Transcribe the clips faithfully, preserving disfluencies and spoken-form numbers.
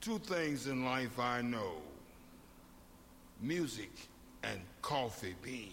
Two things in life I know: music and coffee bean.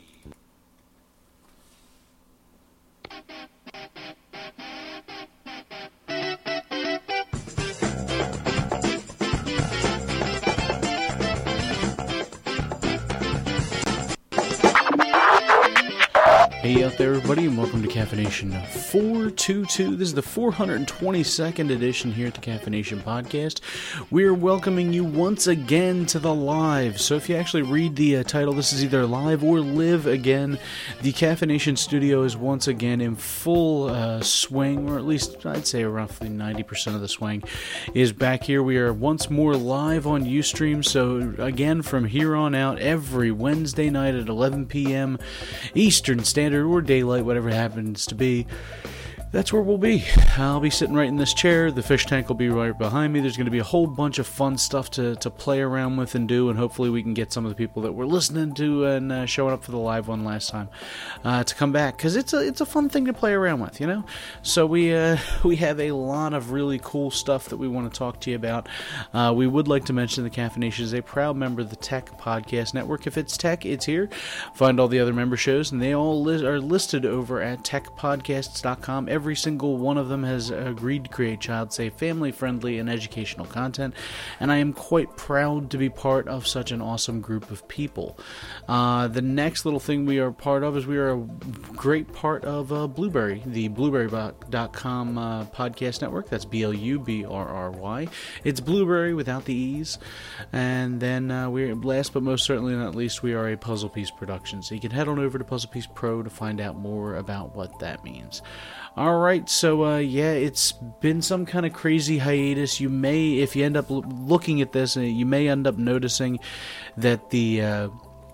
Hey out there everybody, and welcome to Caffeination four twenty-two. This is the four hundred twenty-second edition here at the Caffeination Podcast. We're welcoming you once again to the live. So if you actually read the uh, title, this is either live or live again. The Caffeination studio is once again in full uh, swing, or at least I'd say roughly ninety percent of the swing is back here. We are once more live on Ustream. So again, from here on out, every Wednesday night at eleven p.m. Eastern Standard or daylight, whatever it happens to be, that's where we'll be. I'll be sitting right in this chair. The fish tank will be right behind me. There's going to be a whole bunch of fun stuff to, to play around with and do, and hopefully we can get some of the people that were listening to and uh, showing up for the live one last time uh, to come back, because it's a it's a fun thing to play around with, you know. So we uh, we have a lot of really cool stuff that we want to talk to you about. Uh, we would like to mention the Caffeination is a proud member of the Tech Podcast Network. If it's tech, it's here. Find all the other member shows, and they all li- are listed over at tech podcasts dot com. Every Every single one of them has agreed to create child-safe, family-friendly, and educational content, and I am quite proud to be part of such an awesome group of people. Uh, the next little thing we are part of is we are a great part of uh, Blueberry, the blueberry dot com uh, podcast network. That's B L U B R R Y. It's Blueberry without the E's. And then uh, we're last but most certainly not least, we are a Puzzle Piece production. So you can head on over to Puzzle Piece Pro to find out more about what that means. Alright, so uh, yeah, it's been some kind of crazy hiatus. You may, if you end up l- looking at this, uh, you may end up noticing that the uh,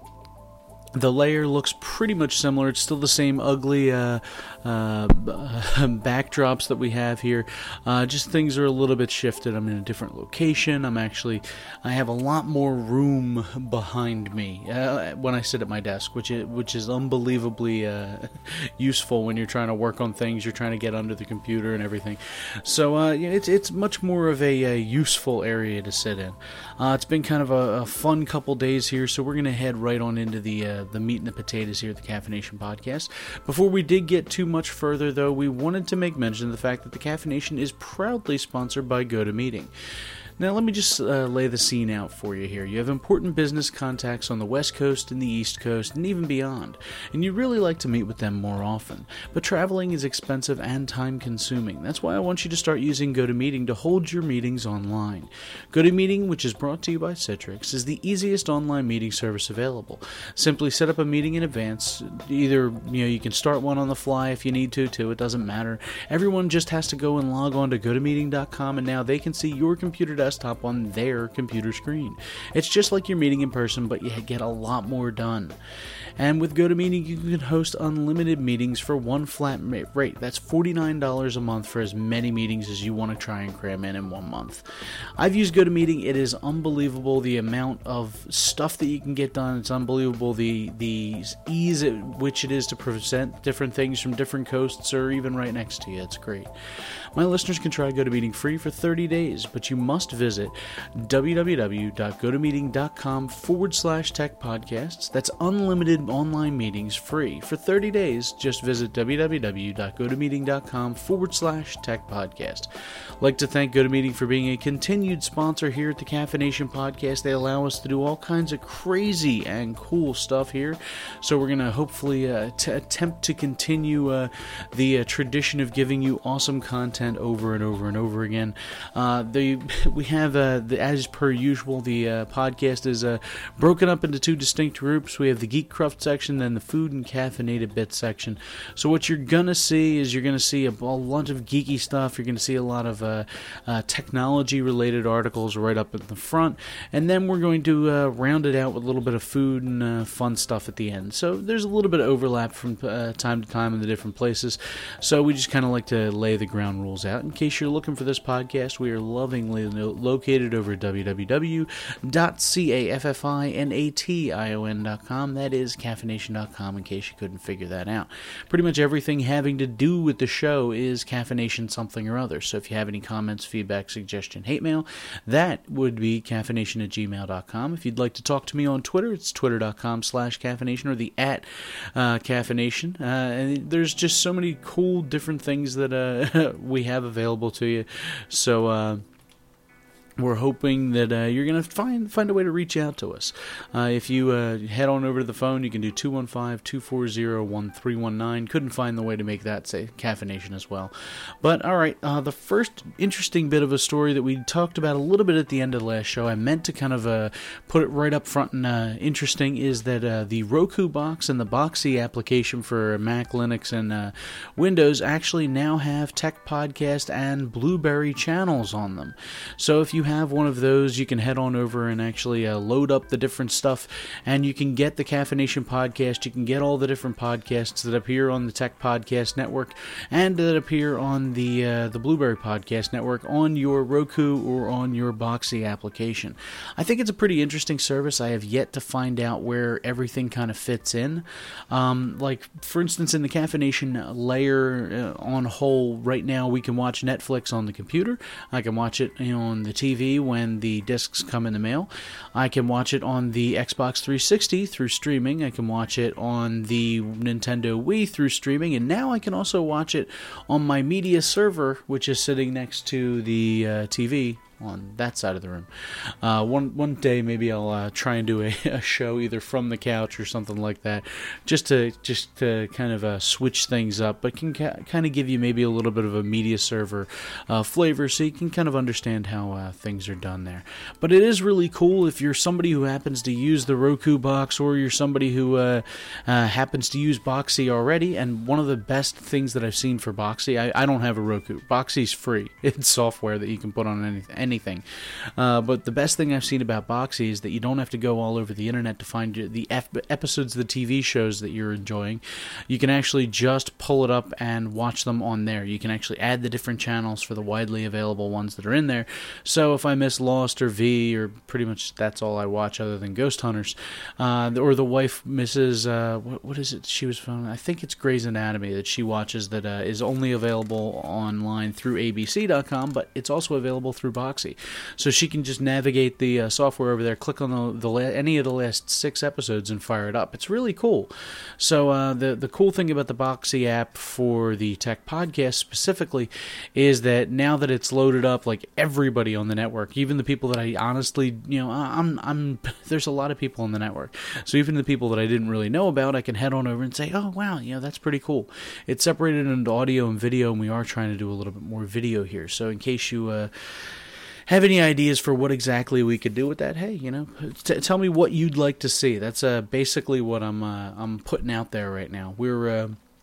the layer looks pretty much similar. It's still the same ugly uh, uh, backdrops that we have here. Uh, just things are a little bit shifted. I'm in a different location. I'm actually, I have a lot more room behind me uh, when I sit at my desk, which is, which is unbelievably uh, useful when you're trying to work on things. You're trying to get under the computer and everything. So uh, yeah, it's it's much more of a, a useful area to sit in. Uh, it's been kind of a, a fun couple days here, so we're going to head right on into the uh, the meat and the potatoes here at the Caffeination Podcast. Before we did get too much further, though, we wanted to make mention of the fact that the Caffeination is proudly sponsored by GoToMeeting. Now, let me just uh, lay the scene out for you here. You have important business contacts on the West Coast and the East Coast and even beyond, and you'd really like to meet with them more often. But traveling is expensive and time-consuming. That's why I want you to start using GoToMeeting to hold your meetings online. GoToMeeting, which is brought to you by Citrix, is the easiest online meeting service available. Simply set up a meeting in advance. Either, you know, you can start one on the fly if you need to, too. It doesn't matter. Everyone just has to go and log on to go to meeting dot com, and now they can see your computer desktop desktop on their computer screen. It's just like you're meeting in person, but you get a lot more done. And with GoToMeeting, you can host unlimited meetings for one flat rate. That's forty-nine dollars a month for as many meetings as you want to try and cram in in one month. I've used GoToMeeting. It is unbelievable the amount of stuff that you can get done. It's unbelievable the the ease at which it is to present different things from different coasts or even right next to you. It's great. My listeners can try GoToMeeting free for thirty days, but you must visit www.gotomeeting.com forward slash tech podcasts. That's unlimited online meetings free for thirty days. Just visit www.gotomeeting.com forward slash tech podcast. I'd like to thank GoToMeeting for being a continued sponsor here at the Caffeination Podcast. They allow us to do all kinds of crazy and cool stuff here. So we're going to hopefully uh, t- attempt to continue uh, the uh, tradition of giving you awesome content over and over and over again. Uh, the we have, uh, the, as per usual, the uh, podcast is uh, broken up into two distinct groups. We have the Geek Cruft section, then the Food and Caffeinated Bits section. So what you're gonna see is you're gonna see a, a bunch of geeky stuff. You're gonna see a lot of uh, uh, technology-related articles right up at the front, and then we're going to uh, round it out with a little bit of food and uh, fun stuff at the end. So there's a little bit of overlap from uh, time to time in the different places. So we just kind of like to lay the ground rules out. In case you're looking for this podcast, we are lovingly lo- located over at w w w dot caffeination dot com. That is caffeination dot com, in case you couldn't figure that out. Pretty much everything having to do with the show is Caffeination something or other. So if you have any comments, feedback, suggestion, hate mail, that would be caffeination at gmail dot com. If you'd like to talk to me on Twitter, it's twitter dot com slash caffeination or the at uh, caffeination. Uh, and there's just so many cool different things that uh, we have available to you. So, uh, we're hoping that uh, you're going to find find a way to reach out to us. Uh, if you uh, head on over to the phone, you can do two one five, two four zero, one three one nine. Couldn't find the way to make that say caffeination as well. But, all right, uh, the first interesting bit of a story that we talked about a little bit at the end of the last show, I meant to kind of uh, put it right up front and uh, interesting, is that uh, the Roku box and the Boxee application for Mac, Linux, and uh, Windows actually now have Tech Podcast and Blueberry channels on them. So if you have one of those, you can head on over and actually uh, load up the different stuff, and you can get the Caffeination podcast. You can get all the different podcasts that appear on the Tech Podcast Network and that appear on the uh, the Blueberry Podcast Network on your Roku or on your Boxee application. I think it's a pretty interesting service. I have yet to find out where everything kind of fits in. Um, like, for instance, in the Caffeination layer uh, on whole, right now we can watch Netflix on the computer. I can watch it, you know, on the T V when the discs come in the mail. I can watch it on the Xbox three sixty through streaming. I can watch it on the Nintendo Wii through streaming, and now I can also watch it on my media server, which is sitting next to the uh, T V on that side of the room. Uh, one one day maybe I'll uh, try and do a, a show either from the couch or something like that, just to just to kind of uh, switch things up, but can ca- kind of give you maybe a little bit of a media server uh, flavor, so you can kind of understand how uh, things are done there. But it is really cool if you're somebody who happens to use the Roku box, or you're somebody who uh, uh, happens to use Boxee already. And one of the best things that I've seen for Boxee, I, I don't have a Roku. Boxee's free. It's software that you can put on anything. anything. Uh, but the best thing I've seen about Boxee is that you don't have to go all over the internet to find the F- episodes of the T V shows that you're enjoying. You can actually just pull it up and watch them on there. You can actually add the different channels for the widely available ones that are in there. So if I miss Lost or V, or pretty much that's all I watch other than Ghost Hunters, uh, or the wife misses, uh, what, what is it she was found? I think it's Grey's Anatomy that she watches that uh, is only available online through A B C dot com, but it's also available through Boxee. So she can just navigate the uh, software over there, click on the, the la- any of the last six episodes and fire it up. It's really cool. So uh, the, the cool thing about the Boxee app for the Tech Podcast specifically is that now that it's loaded up, like everybody on the network, even the people that I honestly, you know, I'm, I'm, there's a lot of people on the network. So even the people that I didn't really know about, I can head on over and say, oh, wow, you know, that's pretty cool. It's separated into audio and video, and we are trying to do a little bit more video here. So in case you, uh, have any ideas for what exactly we could do with that? Hey, you know, t- tell me what you'd like to see. That's uh, basically what I'm uh, I'm putting out there right now. We're uh,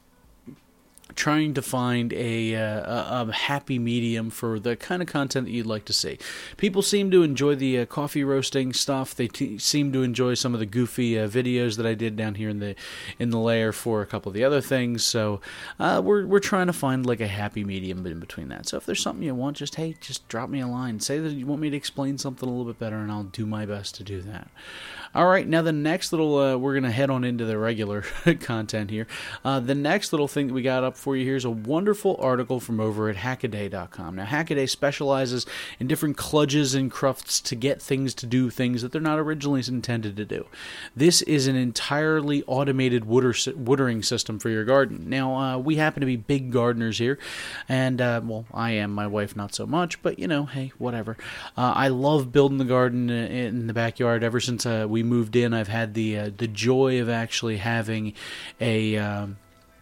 trying to find a, uh, a happy medium for the kind of content that you'd like to see. People seem to enjoy the uh, coffee roasting stuff. They t- seem to enjoy some of the goofy uh, videos that I did down here in the in the layer for a couple of the other things. So uh, we're we're trying to find like a happy medium in between that. So if there's something you want, just hey, just drop me a line. Say that you want me to explain something a little bit better, and I'll do my best to do that. All right, now the next little, uh, we're going to head on into the regular content here. Uh, the next little thing that we got up for you here is a wonderful article from over at Hackaday dot com. Now, Hackaday specializes in different kludges and crufts to get things to do things that they're not originally intended to do. This is an entirely automated water, watering system for your garden. Now, uh, we happen to be big gardeners here, and, uh, well, I am, my wife not so much, but, you know, hey, whatever. Uh, I love building the garden in the backyard. Ever since uh, we moved in, I've had the uh, the joy of actually having a um,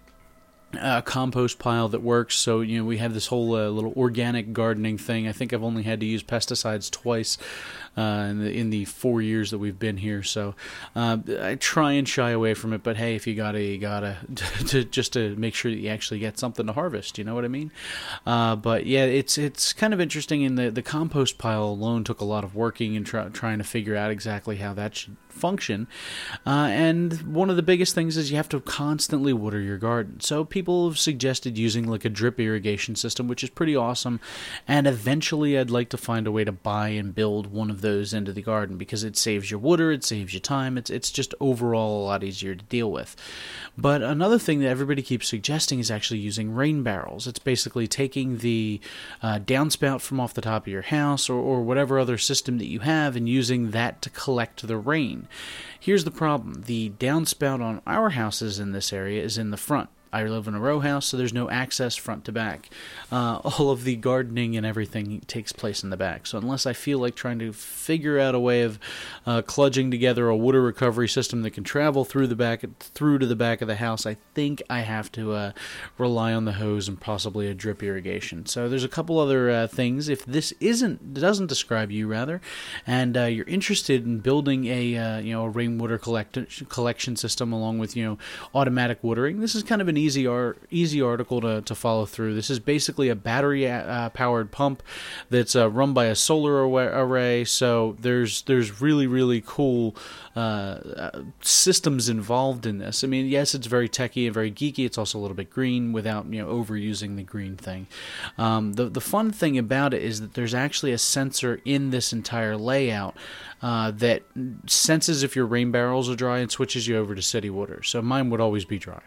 a compost pile that works. So, you know, we have this whole uh, little organic gardening thing. I think I've only had to use pesticides twice uh, in the in the four years that we've been here. So uh, I try and shy away from it. But hey, if you gotta, you gotta to just to make sure that you actually get something to harvest. You know what I mean? Uh, but yeah, it's it's kind of interesting. In the the compost pile alone took a lot of working and try, trying to figure out exactly how that should function. Uh, and one of the biggest things is you have to constantly water your garden. So people people have suggested using like a drip irrigation system, which is pretty awesome, and eventually I'd like to find a way to buy and build one of those into the garden, because it saves you water, it saves you time, it's it's just overall a lot easier to deal with. But another thing that everybody keeps suggesting is actually using rain barrels. It's basically taking the uh, downspout from off the top of your house or, or whatever other system that you have and using that to collect the rain. Here's the problem. The downspout on our houses in this area is in the front. I live in a row house, so there's no access front to back. Uh, all of the gardening and everything takes place in the back. So unless I feel like trying to figure out a way of uh, kludging together a water recovery system that can travel through the back, through to the back of the house, I think I have to uh, rely on the hose and possibly a drip irrigation. So there's a couple other uh, things. If this isn't doesn't describe you rather, and uh, you're interested in building a uh, you know a rainwater collect- collection system along with you know automatic watering, this is kind of an easy art, easy article to, to follow through. This is basically a battery uh, powered pump that's uh, run by a solar array. So there's there's really really cool uh, uh, systems involved in this. I mean, yes, it's very techy and very geeky. It's also a little bit green without you know overusing the green thing. Um, the the fun thing about it is that there's actually a sensor in this entire layout uh, that senses if your rain barrels are dry and switches you over to city water. So mine would always be dry.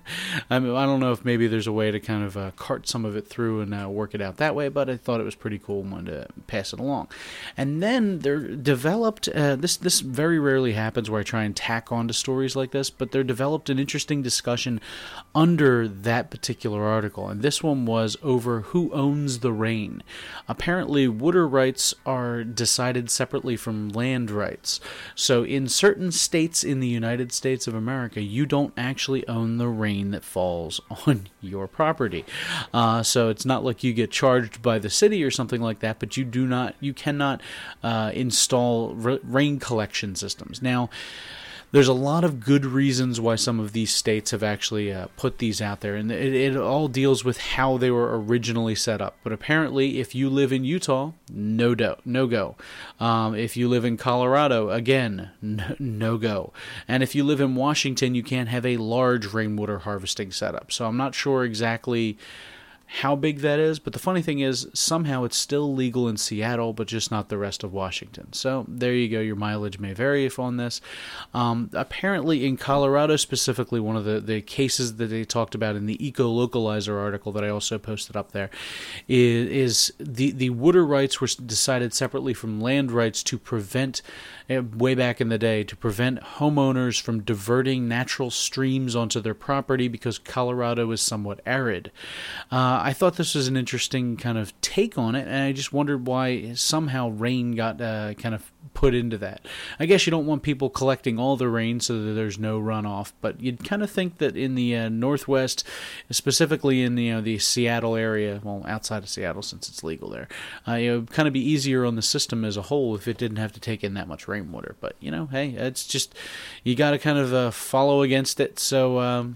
I mean, I don't know if maybe there's a way to kind of uh, cart some of it through and uh, work it out that way, but I thought it was pretty cool and wanted to pass it along. And then they're developed, uh, this this very rarely happens where I try and tack onto stories like this, but they're developed an interesting discussion under that particular article. And this one was over who owns the rain. Apparently, water rights are decided separately from land rights. So in certain states in the United States of America, you don't actually own the rain that falls on your property. Uh, so it's not like you get charged by the city or something like that, but you do not, you cannot uh, install r- rain collection systems. Now, there's a lot of good reasons why some of these states have actually uh, put these out there, and it, it all deals with how they were originally set up. But apparently, if you live in Utah, no do, no go. Um, if you live in Colorado, again, no, no go. And if you live in Washington, you can't have a large rainwater harvesting setup. So I'm not sure exactly how big that is, but the funny thing is somehow it's still legal in Seattle, but just not the rest of Washington. So there you go. Your mileage may vary if on this. Um, apparently in Colorado specifically, one of the, the cases that they talked about in the Eco-Localizer article that I also posted up there is, is the, the water rights were decided separately from land rights to prevent, uh, way back in the day, to prevent homeowners from diverting natural streams onto their property because Colorado is somewhat arid. Uh, I thought this was an interesting kind of take on it, and I just wondered why somehow rain got uh, kind of put into that. I guess you don't want people collecting all the rain so that there's no runoff, but you'd kind of think that in the uh, Northwest, specifically in the, you know, the Seattle area, well, outside of Seattle since it's legal there, uh, it would kind of be easier on the system as a whole if it didn't have to take in that much rainwater. But, you know, hey, it's just, you got to kind of uh, follow against it, so um,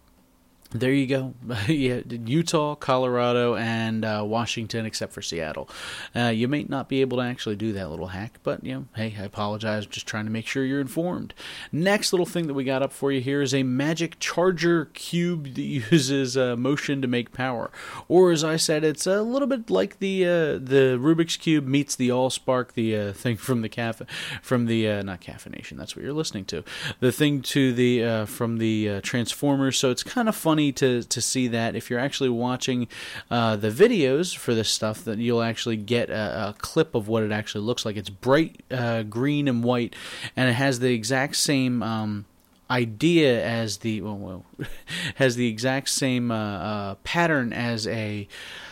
there you go. Yeah, Utah, Colorado, and uh, Washington, except for Seattle. Uh, you may not be able to actually do that little hack, but, you know, hey, I apologize. I'm just trying to make sure you're informed. Next little thing that we got up for you here is a magic charger cube that uses uh, motion to make power. Or, as I said, it's a little bit like the uh, the Rubik's Cube meets the AllSpark, the uh, thing from the cafe, from the, uh, not Caffeination, that's what you're listening to. The thing to the, uh, from the uh, Transformers, so it's kind of funny to to see that. If you're actually watching uh, the videos for this stuff, that you'll actually get a, a clip of what it actually looks like. It's bright uh, green and white, and it has the exact same um, idea as the well, well has the exact same uh, uh, pattern as a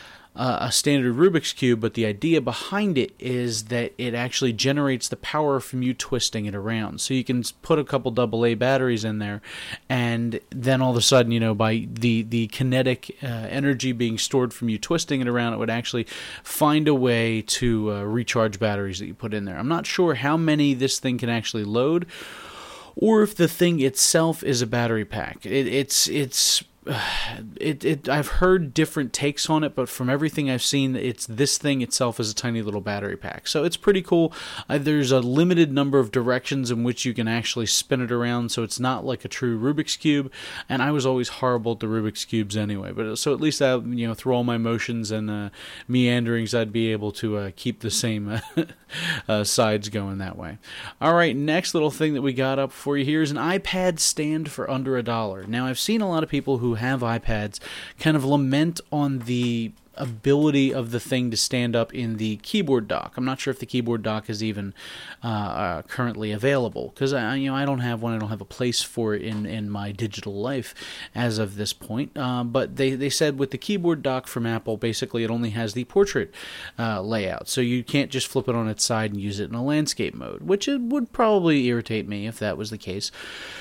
Uh, a standard Rubik's Cube, but the idea behind it is that it actually generates the power from you twisting it around. So you can put a couple double A batteries in there, and then all of a sudden, you know, by the, the kinetic uh, energy being stored from you twisting it around, it would actually find a way to uh, recharge batteries that you put in there. I'm not sure how many this thing can actually load, or if the thing itself is a battery pack. It, it's it's It, it I've heard different takes on it, but from everything I've seen, it's this thing itself is a tiny little battery pack. So it's pretty cool. Uh, there's a limited number of directions in which you can actually spin it around, so it's not like a true Rubik's Cube. And I was always horrible at the Rubik's Cubes anyway, but so at least I, you know, through all my motions and uh, meanderings, I'd be able to uh, keep the same uh, uh, sides going that way. All right, next little thing that we got up for you here is an iPad stand for under a dollar. Now, I've seen a lot of people who have iPads kind of lament on the ability of the thing to stand up in the keyboard dock. I'm not sure if the keyboard dock is even uh, uh, currently available, because I, you know, I don't have one. I don't have a place for it in, in my digital life as of this point. Uh, but they, they said with the keyboard dock from Apple, basically it only has the portrait uh, layout, so you can't just flip it on its side and use it in a landscape mode, which it would probably irritate me if that was the case.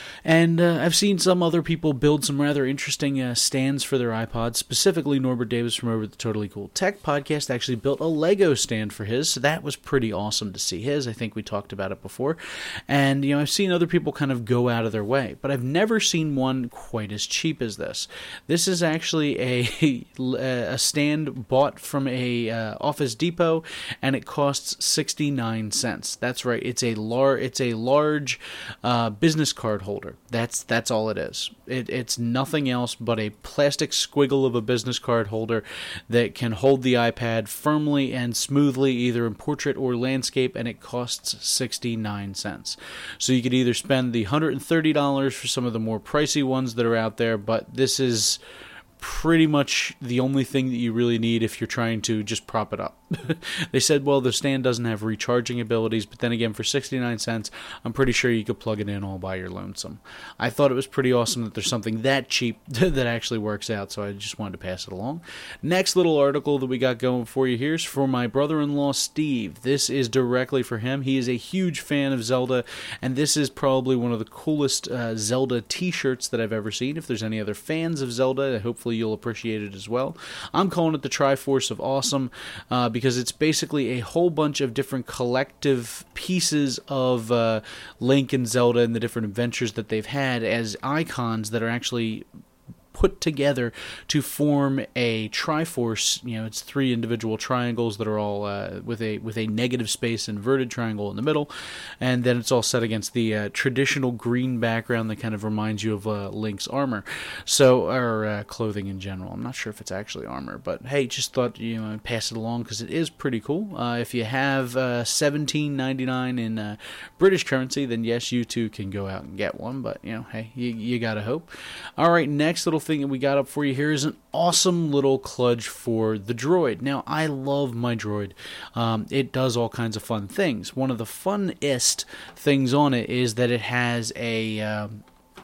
And uh, I've seen some other people build some rather interesting uh, stands for their iPods. Specifically, Norbert Davis from over at the Totally Cool Tech podcast actually built a Lego stand for his, so that was pretty awesome to see his. I think we talked about it before. And, you know, I've seen other people kind of go out of their way, but I've never seen one quite as cheap as this. This is actually a, a stand bought from a uh, Office Depot, and it costs sixty-nine cents. That's right, it's a, lar- it's a large uh, business card holder. That's that's all it is. It, it's nothing else but a plastic squiggle of a business card holder that can hold the iPad firmly and smoothly, either in portrait or landscape, and it costs sixty-nine cents. So you could either spend the one hundred thirty dollars for some of the more pricey ones that are out there, but this is pretty much the only thing that you really need if you're trying to just prop it up. They said, well, the stand doesn't have recharging abilities, but then again, for sixty-nine cents, I'm pretty sure you could plug it in all by your lonesome. I thought it was pretty awesome that there's something that cheap that actually works out, so I just wanted to pass it along. Next little article that we got going for you here is for my brother-in-law, Steve. This is directly for him. He is a huge fan of Zelda, and this is probably one of the coolest uh, Zelda t-shirts that I've ever seen. If there's any other fans of Zelda, hopefully you'll appreciate it as well. I'm calling it the Triforce of Awesome, uh, because it's basically a whole bunch of different collective pieces of uh, Link and Zelda and the different adventures that they've had as icons that are actually put together to form a Triforce. You know, it's three individual triangles that are all uh, with a with a negative space inverted triangle in the middle, and then it's all set against the uh, traditional green background that kind of reminds you of uh, Link's armor, so or uh, clothing in general. I'm not sure if it's actually armor, but hey, just thought, you know, I'd pass it along because it is pretty cool. Uh, if you have uh, seventeen ninety-nine in uh, British currency, then yes, you too can go out and get one. But you know, hey, you, you gotta hope. All right, next little thing that we got up for you here is an awesome little kludge for the Droid. Now, I love my Droid. Um, it does all kinds of fun things. One of the funnest things on it is that it has a um,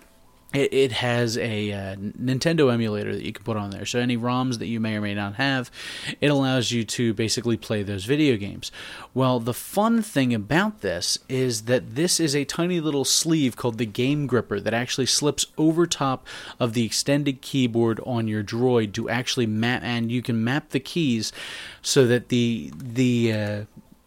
it, it has a uh, Nintendo emulator that you can put on there. So any ROMs that you may or may not have, it allows you to basically play those video games. Well, the fun thing about this is that this is a tiny little sleeve called the Game Gripper that actually slips over top of the extended keyboard on your Droid to actually map, and you can map the keys so that the the uh,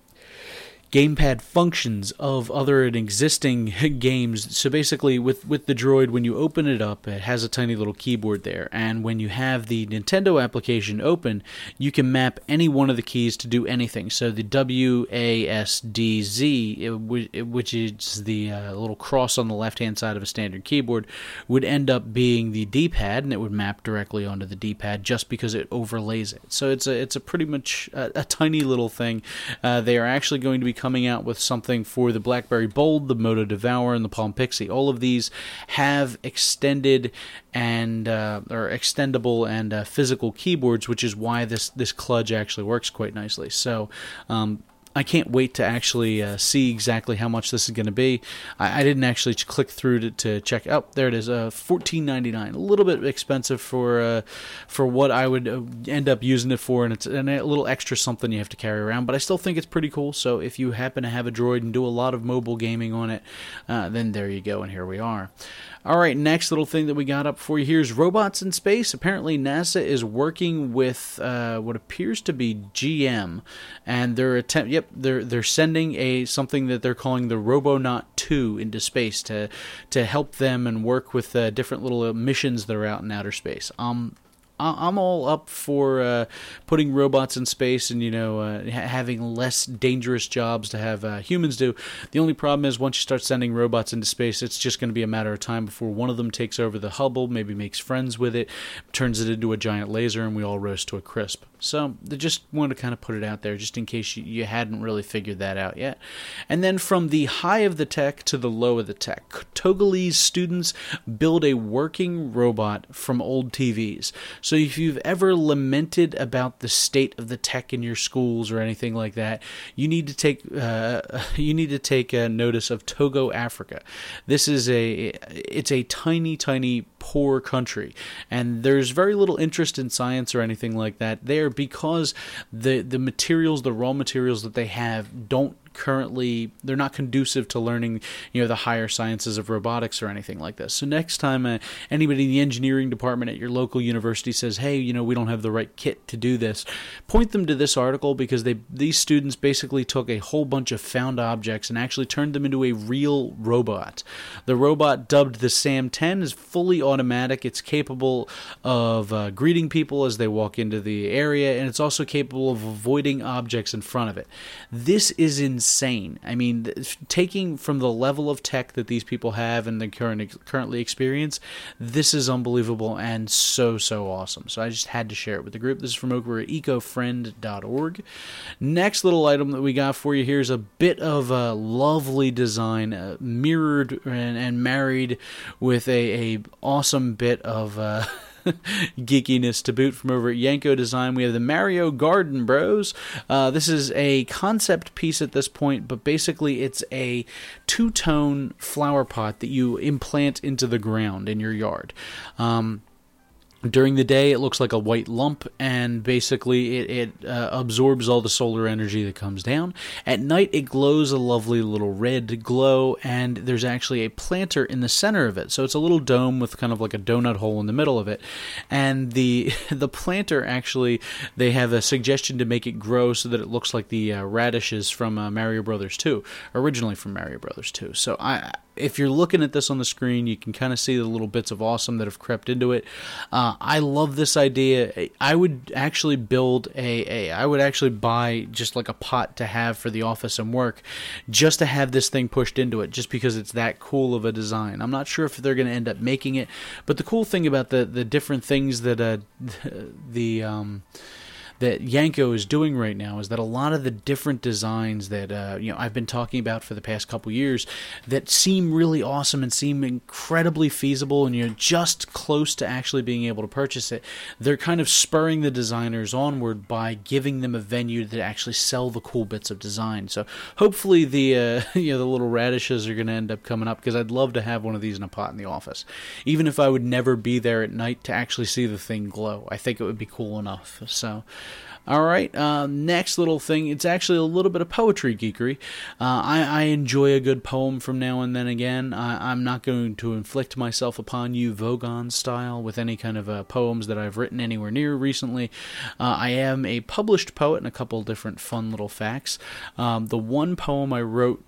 gamepad functions of other and existing games. So basically, with, with the Droid, when you open it up, it has a tiny little keyboard there, and when you have the Nintendo application open, you can map any one of the keys to do anything. So the W A S D Z, which is the uh, little cross on the left-hand side of a standard keyboard, would end up being the D-pad, and it would map directly onto the D-pad just because it overlays it. So it's a it's a pretty much a, a tiny little thing. Uh, they are actually going to be coming out with something for the BlackBerry Bold, the Moto Devour, and the Palm Pixie. All of these have extended and uh, or extendable and uh, physical keyboards, which is why this this kludge actually works quite nicely. So um, I can't wait to actually uh, see exactly how much this is going to be. I, I didn't actually click through to, to check. Oh, there it is, uh, fourteen ninety-nine. A little bit expensive for uh, for what I would uh, end up using it for, and it's and a little extra something you have to carry around. But I still think it's pretty cool. So if you happen to have a Droid and do a lot of mobile gaming on it, uh, then there you go, and here we are. All right, next little thing that we got up for you here is robots in space. Apparently, NASA is working with uh, what appears to be G M, and they're attempt. Yep, Yep, they're they're sending a something that they're calling the Robonaut two into space to to help them and work with uh, different little missions that are out in outer space. Um. I'm all up for uh, putting robots in space and, you know, uh, ha- having less dangerous jobs to have uh, humans do. The only problem is once you start sending robots into space, it's just going to be a matter of time before one of them takes over the Hubble, maybe makes friends with it, turns it into a giant laser, and we all roast to a crisp. So I just wanted to kind of put it out there just in case you, you hadn't really figured that out yet. And then from the high of the tech to the low of the tech, Togolese students build a working robot from old T Vs. So if you've ever lamented about the state of the tech in your schools or anything like that, you need to take uh, you need to take uh, notice of Togo, Africa. This is a it's a tiny, tiny, poor country, and there's very little interest in science or anything like that there because the the materials, the raw materials that they have, don't currently they're not conducive to learning, you know, the higher sciences of robotics or anything like this. So next time uh, anybody in the engineering department at your local university says, hey, you know, we don't have the right kit to do this, point them to this article, because they these students basically took a whole bunch of found objects and actually turned them into a real robot. The robot, dubbed the Sam ten, is fully automatic. It's capable of uh, greeting people as they walk into the area, and it's also capable of avoiding objects in front of it. This is insane. Insane. I mean, th- taking from the level of tech that these people have and the current ex- currently experience, this is unbelievable and so, so awesome. So I just had to share it with the group. This is from over at eco friend dot org. Next little item that we got for you here is a bit of a lovely design, uh, mirrored and, and married with a, a awesome bit of uh, geekiness to boot from over at Yanko Design. We have the Mario Garden Bros. Uh, this is a concept piece at this point, but basically it's a two-tone flower pot that you implant into the ground in your yard. Um, During the day, it looks like a white lump, and basically it, it uh, absorbs all the solar energy that comes down. At night, it glows a lovely little red glow, and there's actually a planter in the center of it. So it's a little dome with kind of like a donut hole in the middle of it. And the the planter, actually, they have a suggestion to make it grow so that it looks like the uh, radishes from uh, Mario Brothers two, originally from Mario Brothers two. So I... if you're looking at this on the screen, you can kind of see the little bits of awesome that have crept into it. Uh, I love this idea. I would actually build a, a, I would actually buy just like a pot to have for the office and work, just to have this thing pushed into it, just because it's that cool of a design. I'm not sure if they're going to end up making it, but the cool thing about the, the different things that uh, the... Um, that Yanko is doing right now is that a lot of the different designs that uh, you know I've been talking about for the past couple years that seem really awesome and seem incredibly feasible, and you're just close to actually being able to purchase it, they're kind of spurring the designers onward by giving them a venue to actually sell the cool bits of design. So hopefully the uh, you know the little radishes are going to end up coming up, because I'd love to have one of these in a pot in the office, even if I would never be there at night to actually see the thing glow. I think it would be cool enough. So. All right, uh, next little thing, it's actually a little bit of poetry geekery. Uh, I, I enjoy a good poem from now and then again. I, I'm not going to inflict myself upon you Vogon style with any kind of uh, poems that I've written anywhere near recently. Uh, I am a published poet, and a couple different fun little facts. Um, the one poem I wrote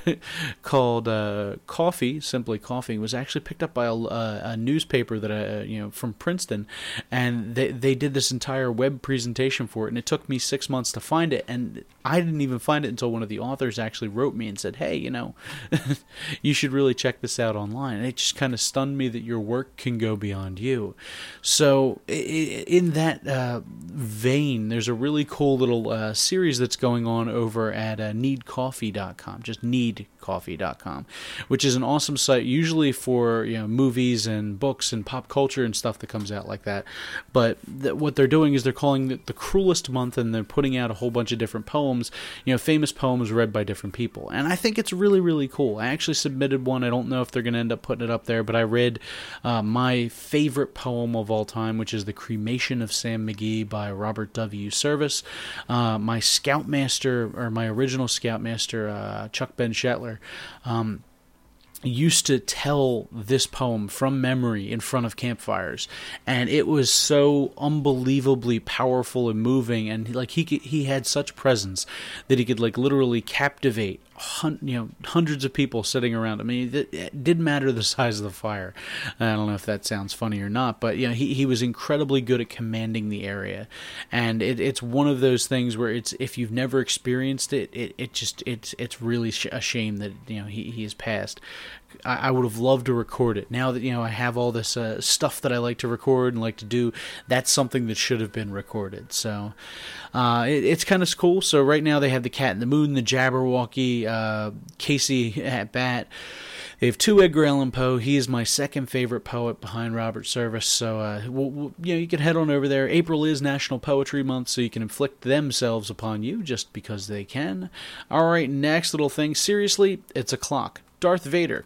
called uh, Coffee, Simply Coffee, was actually picked up by a, a, a newspaper that I, you know, from Princeton, and they, they did this entire web presentation for it. And it took me six months to find it, and I didn't even find it until one of the authors actually wrote me and said, hey, you know, you should really check this out online. And it just kind of stunned me that your work can go beyond you. So in that uh, vein, there's a really cool little uh, series that's going on over at uh, need coffee dot com, just need coffee dot com, which is an awesome site usually for, you know, movies and books and pop culture and stuff that comes out like that. But th- what they're doing is they're calling it the Cruelest Month, and they're putting out a whole bunch of different poems, you know, famous poems read by different people. And I think it's really, really cool. I actually submitted one. I don't know if they're going to end up putting it up there, but I read uh, my favorite poem of all time, which is The Cremation of Sam McGee by Robert W. Service. Uh, my Scoutmaster, or my original Scoutmaster, uh, Chuck Ben Shetler, um, used to tell this poem from memory in front of campfires, and it was so unbelievably powerful and moving, and like he could, he had such presence that he could like literally captivate hun- you know hundreds of people sitting around. I mean, it, it didn't matter the size of the fire. I don't know if that sounds funny or not, but you know, he he was incredibly good at commanding the area, and it, it's one of those things where it's if you've never experienced it, it, it just it's it's really sh- a shame that you know he he has passed. I, I would have loved to record it. Now that you know I have all this uh, stuff that I like to record and like to do, that's something that should have been recorded. So uh, it, it's kind of cool. So right now they have the Cat in the Moon, the Jabberwocky, uh, Casey at bat. They have two Edgar Allan Poe. He is my second favorite poet behind Robert Service. So uh, we'll, we'll, you know, you can head on over there. April is National Poetry Month, so you can inflict themselves upon you just because they can. All right, next little thing. Seriously, it's a clock. Darth Vader.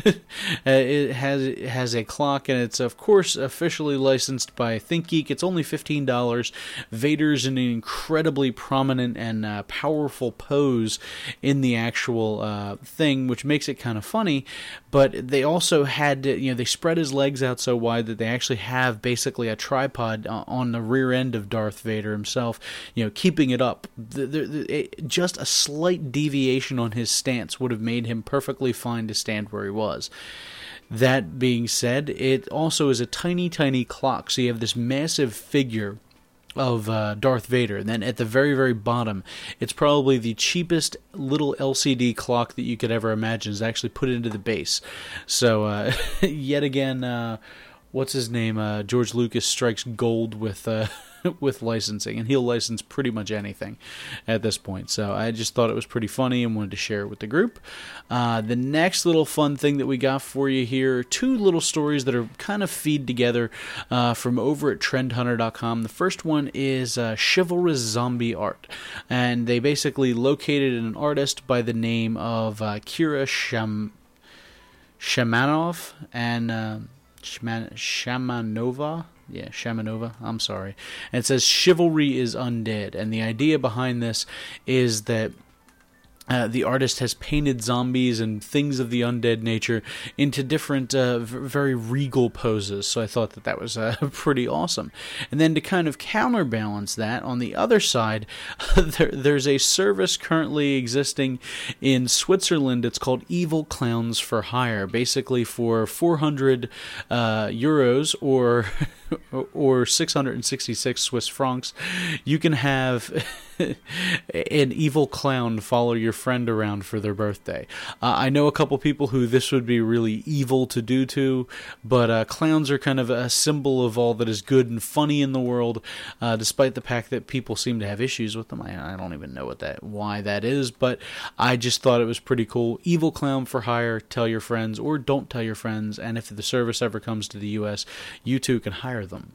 it has it has a clock, and it's of course officially licensed by ThinkGeek. It's only fifteen dollars. Vader's in an incredibly prominent and uh, powerful pose in the actual uh, thing, which makes it kind of funny. But they also had to, you know, they spread his legs out so wide that they actually have basically a tripod on the rear end of Darth Vader himself, you know, keeping it up. The, the, the, it, just a slight deviation on his stance would have made him perfectly fine to stand where he was. That being said, it also is a tiny, tiny clock. So you have this massive figure of uh, Darth Vader, and then at the very, very bottom, it's probably the cheapest little L C D clock that you could ever imagine is actually put into the base. So, uh, yet again, uh, what's his name? Uh, George Lucas strikes gold with uh, with licensing, and he'll license pretty much anything at this point. So I just thought it was pretty funny and wanted to share it with the group. Uh, the next little fun thing that we got for you here, two little stories that are kind of feed together uh, from over at trend hunter dot com. The first one is uh, Chivalrous Zombie Art, and they basically located an artist by the name of uh, Kira Sham- Shamanov and uh, Shaman- Shamanova. Yeah, Shamanova, I'm sorry. And it says, chivalry is undead. And the idea behind this is that Uh, the artist has painted zombies and things of the undead nature into different, uh, v- very regal poses. So I thought that that was uh, pretty awesome. And then to kind of counterbalance that, on the other side, there, there's a service currently existing in Switzerland. It's called Evil Clowns for Hire. Basically, for four hundred uh, euros or or six hundred sixty-six Swiss francs, you can have an evil clown follow your friend around for their birthday. Uh, I know a couple people who this would be really evil to do to, but uh, clowns are kind of a symbol of all that is good and funny in the world, uh, despite the fact that people seem to have issues with them. I, I don't even know what that why that is, but I just thought it was pretty cool. Evil clown for hire. Tell your friends, or don't tell your friends, and if the service ever comes to the U S, you too can hire them.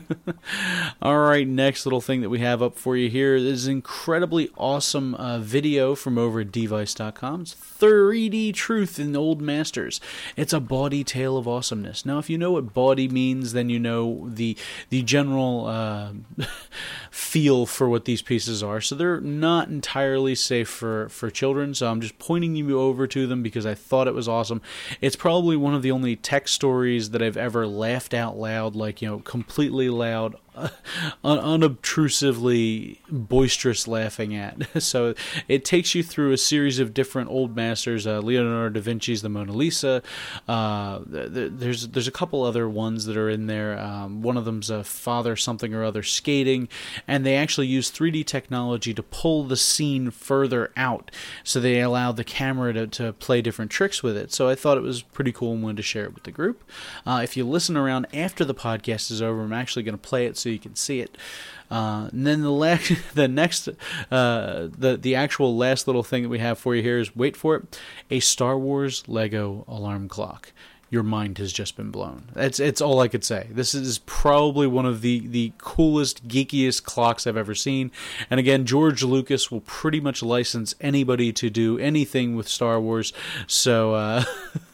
All right, next little thing that we have up for you here is incredibly awesome uh, video from over at device dot com. It's three D Truth in Old Masters. It's a bawdy tale of awesomeness. Now, if you know what bawdy means, then you know the the general uh, feel for what these pieces are. So they're not entirely safe for, for children, so I'm just pointing you over to them because I thought it was awesome. It's probably one of the only tech stories that I've ever laughed out loud, like, you know, completely loud, Uh, un- unobtrusively boisterous laughing at. So it takes you through a series of different old masters. uh, Leonardo da Vinci's The Mona Lisa. Uh, th- there's there's a couple other ones that are in there. Um, one of them's a father something or other skating, and they actually use three D technology to pull the scene further out, so they allow the camera to, to play different tricks with it. So I thought it was pretty cool and wanted to share it with the group. Uh, if you listen around after the podcast is over, I'm actually going to play it so you can see it. Uh, and then the la- the next, uh, the the actual last little thing that we have for you here is, wait for it, a Star Wars Lego alarm clock. Your mind has just been blown. That's it's all I could say. This is probably one of the, the coolest, geekiest clocks I've ever seen. And again, George Lucas will pretty much license anybody to do anything with Star Wars. So uh,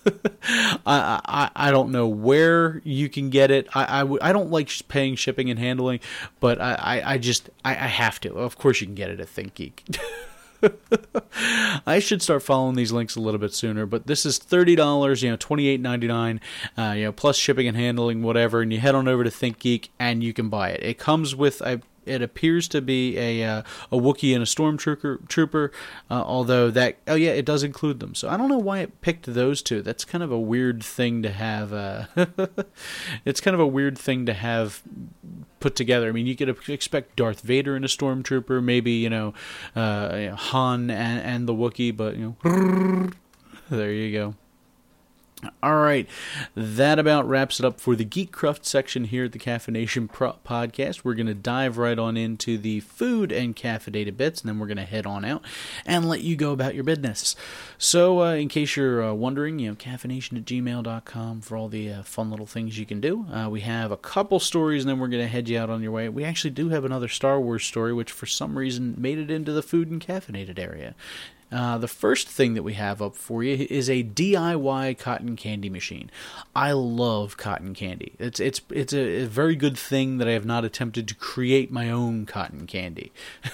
I, I I don't know where you can get it. I I, w- I don't like paying shipping and handling, but I, I, I just I, I have to. Of course, you can get it at ThinkGeek. I should start following these links a little bit sooner, but this is thirty dollars, you know, twenty-eight ninety-nine, uh, you know, plus shipping and handling, whatever, and you head on over to ThinkGeek and you can buy it. It comes with a It appears to be a uh, a Wookiee and a Stormtrooper, trooper, uh, although that, oh yeah, it does include them. So I don't know why it picked those two. That's kind of a weird thing to have. Uh, it's kind of a weird thing to have put together. I mean, you could expect Darth Vader and a Stormtrooper, maybe, you know, uh, you know Han and, and the Wookiee, but, you know, there you go. All right, that about wraps it up for the Geekcraft section here at the Caffeination Pro- Podcast. We're going to dive right on into the food and caffeinated bits, and then we're going to head on out and let you go about your business. So, uh, in case you're uh, wondering, you know, caffeination at gmail dot com for all the uh, fun little things you can do. Uh, we have a couple stories, and then we're going to head you out on your way. We actually do have another Star Wars story, which for some reason made it into the food and caffeinated area. Uh, the first thing that we have up for you is a D I Y cotton candy machine. I love cotton candy. It's it's it's a, a very good thing that I have not attempted to create my own cotton candy.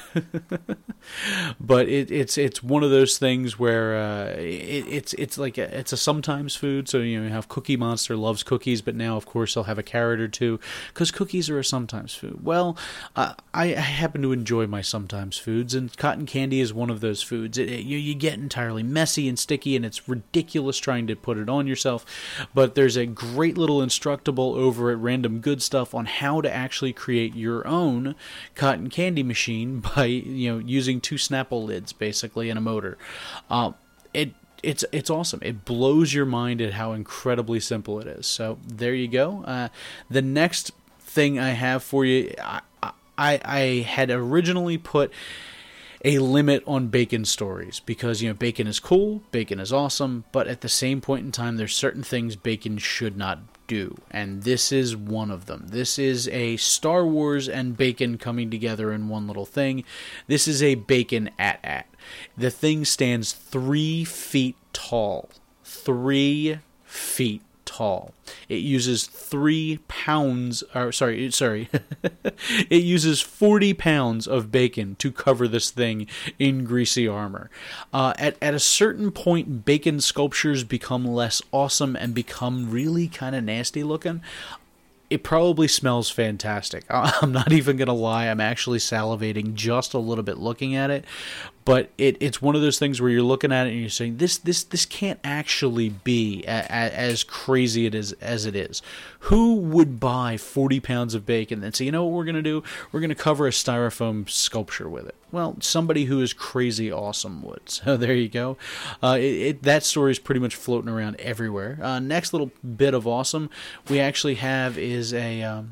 But it, it's it's one of those things where uh, it, it's it's like a, it's a sometimes food. So you know, you have Cookie Monster loves cookies, but now of course they'll have a carrot or two because cookies are a sometimes food. Well, uh, I, I happen to enjoy my sometimes foods, and cotton candy is one of those foods. It, it, You, you get entirely messy and sticky, and it's ridiculous trying to put it on yourself. But there's a great little instructable over at Random Good Stuff on how to actually create your own cotton candy machine by, you know, using two Snapple lids basically and a motor. Um, it It's it's awesome. It blows your mind at how incredibly simple it is. So there you go. Uh, the next thing I have for you, I, I, I had originally put a limit on bacon stories because, you know, bacon is cool, bacon is awesome, but at the same point in time, there's certain things bacon should not do, and this is one of them. This is a Star Wars and bacon coming together in one little thing. This is a bacon at-at. The thing stands three feet tall. Three feet tall. It uses three pounds, or sorry, sorry, it uses forty pounds of bacon to cover this thing in greasy armor. Uh, at, at a certain point, bacon sculptures become less awesome and become really kind of nasty looking. It probably smells fantastic. I'm not even going to lie. I'm actually salivating just a little bit looking at it. But it, it's one of those things where you're looking at it and you're saying, this this this can't actually be a, a, as crazy it is as it is. Who would buy forty pounds of bacon and say, you know what we're going to do? We're going to cover a styrofoam sculpture with it. Well, somebody who is crazy awesome would. So there you go. Uh, it, it, that story is pretty much floating around everywhere. Uh, next little bit of awesome we actually have is a... Um,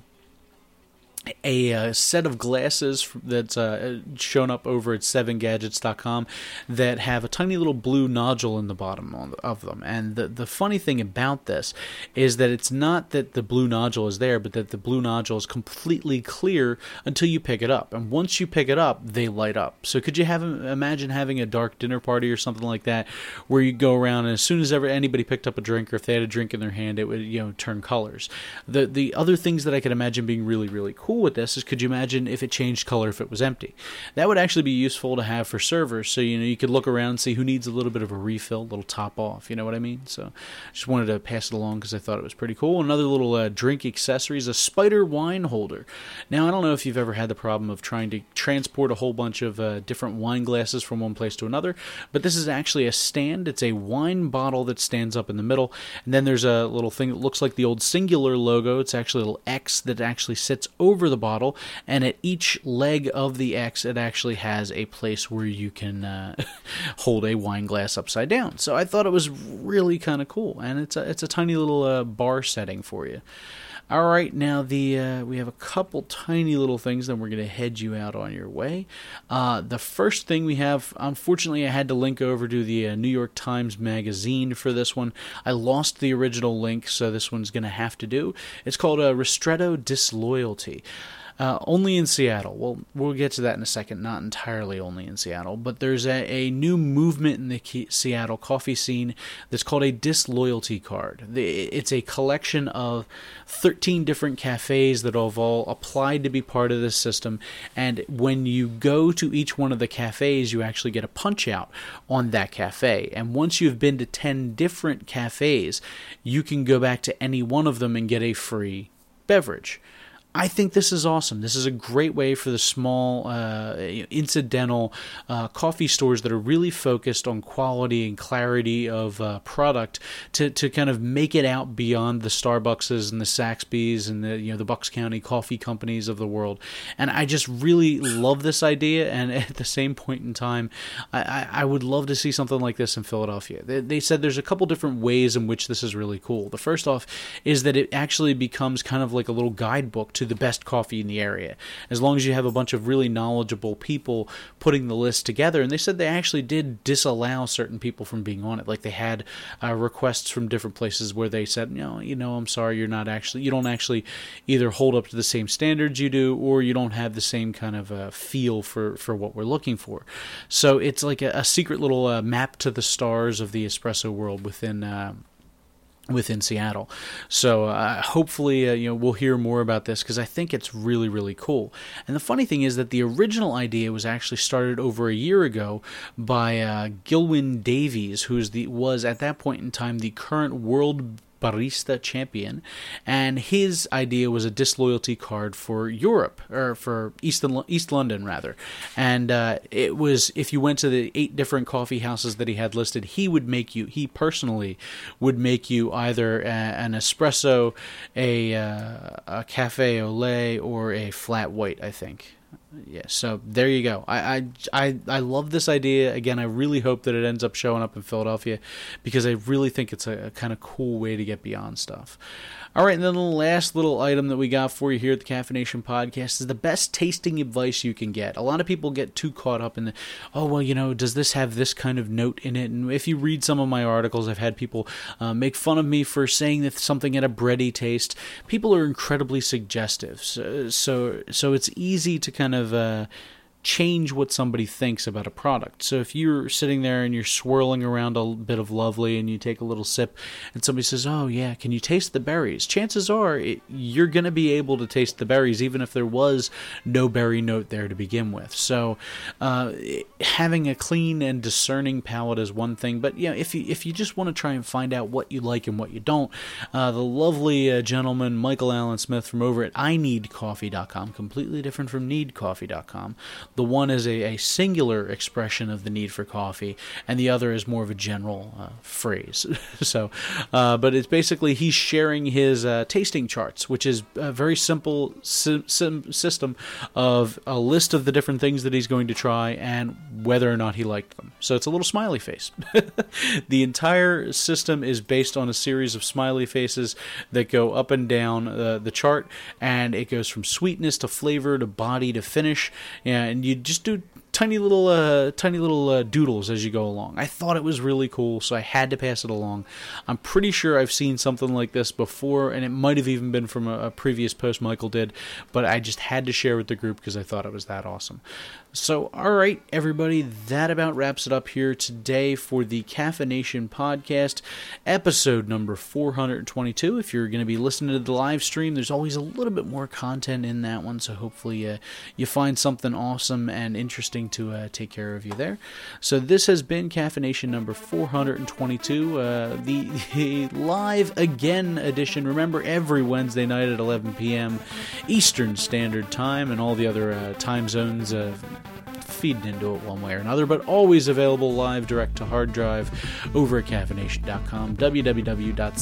a uh, set of glasses that's uh, shown up over at seven gadgets dot com that have a tiny little blue nodule in the bottom of them. And the, the funny thing about this is that it's not that the blue nodule is there, but that the blue nodule is completely clear until you pick it up. And once you pick it up, they light up. So could you have imagine having a dark dinner party or something like that where you go around and as soon as ever anybody picked up a drink or if they had a drink in their hand, it would, you know, turn colors. The, the other things that I could imagine being really, really cool with this is, could you imagine if it changed color if it was empty? That would actually be useful to have for servers, so you know you could look around and see who needs a little bit of a refill, a little top off, you know what I mean? So just wanted to pass it along because I thought it was pretty cool. Another little uh, drink accessory is a spider wine holder. Now, I don't know if you've ever had the problem of trying to transport a whole bunch of uh, different wine glasses from one place to another, but this is actually a stand. It's a wine bottle that stands up in the middle, and then there's a little thing that looks like the old Singular logo. It's actually a little X that actually sits over the bottle, and at each leg of the X it actually has a place where you can uh, hold a wine glass upside down. So I thought it was really kind of cool, and it's a, it's a tiny little uh, bar setting for you. All right, now the uh, we have a couple tiny little things, then we're going to head you out on your way. Uh, the first thing we have, unfortunately, I had to link over to the uh, New York Times Magazine for this one. I lost the original link, so this one's going to have to do. It's called uh, Ristretto Disloyalty. Uh, only in Seattle. Well, we'll get to that in a second. Not entirely only in Seattle, but there's a, a new movement in the Ke- Seattle coffee scene that's called a disloyalty card. The, it's a collection of thirteen different cafes that have all applied to be part of this system, and when you go to each one of the cafes, you actually get a punch out on that cafe. And once you've been to ten different cafes, you can go back to any one of them and get a free beverage. I think this is awesome. This is a great way for the small, uh, incidental uh, coffee stores that are really focused on quality and clarity of uh, product to, to kind of make it out beyond the Starbuckses and the Saxby's and the you know the Bucks County coffee companies of the world. And I just really love this idea. And at the same point in time, I, I, I would love to see something like this in Philadelphia. They, they said there's a couple different ways in which this is really cool. The first off is that it actually becomes kind of like a little guidebook to the best coffee in the area, as long as you have a bunch of really knowledgeable people putting the list together. And they said they actually did disallow certain people from being on it. Like they had uh, requests from different places where they said, no, you know, I'm sorry, you're not actually, you don't actually either hold up to the same standards you do, or you don't have the same kind of uh, feel for, for what we're looking for. So it's like a, a secret little uh, map to the stars of the espresso world within uh, within Seattle. So uh, hopefully uh, you know we'll hear more about this, because I think it's really, really cool. And the funny thing is that the original idea was actually started over a year ago by uh, Gilwyn Davies, who is the was at that point in time the current world barista champion, and his idea was a disloyalty card for Europe, or for East, East London rather. And uh, it was, if you went to the eight different coffee houses that he had listed, he would make you, he personally would make you either a, an espresso, a, uh, a cafe au lait, or a flat white, I think. Yeah, so there you go. I, I, I, I love this idea. Again, I really hope that it ends up showing up in Philadelphia, because I really think it's a, a kind of cool way to get beyond stuff. All right, and then the last little item that we got for you here at the Caffeination Podcast is the best tasting advice you can get. A lot of people get too caught up in the, oh, well, you know, does this have this kind of note in it? And if you read some of my articles, I've had people uh, make fun of me for saying that something had a bready taste. People are incredibly suggestive, so so, so it's easy to kind of uh, change what somebody thinks about a product. So if you're sitting there and you're swirling around a bit of Lovely and you take a little sip and somebody says, oh yeah, can you taste the berries? Chances are it, you're going to be able to taste the berries, even if there was no berry note there to begin with. So uh, having a clean and discerning palate is one thing, but you know, if you if you just want to try and find out what you like and what you don't, uh, the lovely uh, gentleman Michael Allen Smith from over at I need coffee dot com, completely different from need coffee dot com. The one is a, a singular expression of the need for coffee, and the other is more of a general uh, phrase. so, uh, but it's basically he's sharing his uh, tasting charts, which is a very simple sim- sim- system of a list of the different things that he's going to try and whether or not he liked them. So it's a little smiley face. The entire system is based on a series of smiley faces that go up and down uh, the chart, and it goes from sweetness to flavor to body to finish, and you just do tiny little uh, tiny little uh, doodles as you go along. I thought it was really cool, so I had to pass it along. I'm pretty sure I've seen something like this before, and it might have even been from a, a previous post Michael did, but I just had to share with the group because I thought it was that awesome. So, all right, everybody, that about wraps it up here today for the Caffeination Podcast, episode number four hundred twenty-two. If you're going to be listening to the live stream, there's always a little bit more content in that one, so hopefully uh, you find something awesome and interesting to uh, take care of you there. So this has been Caffeination number four hundred twenty-two, uh, the, the live again edition. Remember, every Wednesday night at eleven p.m. Eastern Standard Time, and all the other uh, time zones uh, feeding into it one way or another, but always available live direct to hard drive over at caffeination dot com, w w w dot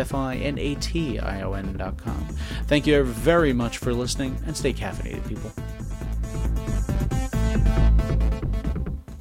caffeination dot com. Thank you very much for listening, and stay caffeinated, people.